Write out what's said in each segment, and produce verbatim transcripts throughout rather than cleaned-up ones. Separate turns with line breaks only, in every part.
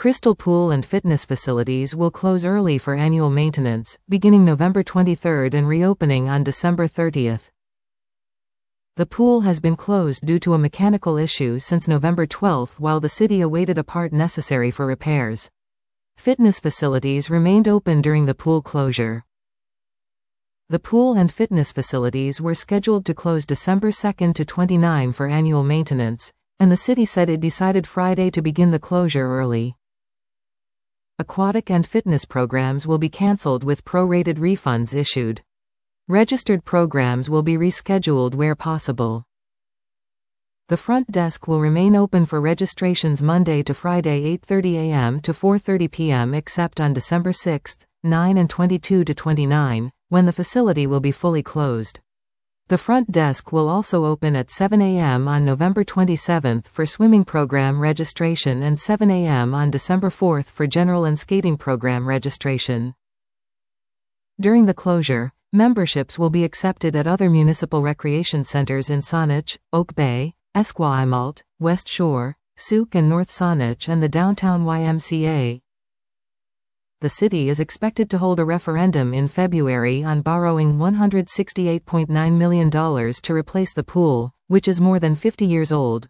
Crystal Pool and fitness facilities will close early for annual maintenance, beginning November twenty-third and reopening on December thirtieth. The pool has been closed due to a mechanical issue since November twelfth while the city awaited a part necessary for repairs. Fitness facilities remained open during the pool closure. The pool and fitness facilities were scheduled to close December second to twenty-ninth for annual maintenance, and the city said it decided Friday to begin the closure early. Aquatic and fitness programs will be cancelled with prorated refunds issued. Registered programs will be rescheduled where possible. The front desk will remain open for registrations Monday to Friday eight thirty a m to four thirty p m except on December sixth, ninth and twenty-second to twenty-ninth, when the facility will be fully closed. The front desk will also open at seven a m on November twenty-seventh for swimming program registration and seven a m on December fourth for general and skating program registration. During the closure, memberships will be accepted at other municipal recreation centers in Saanich, Oak Bay, Esquimalt, West Shore, Souk and North Saanich and the downtown Y M C A. The city is expected to hold a referendum in February on borrowing one hundred sixty-eight point nine million dollars to replace the pool, which is more than fifty years old.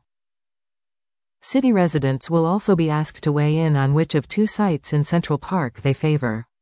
City residents will also be asked to weigh in on which of two sites in Central Park they favor.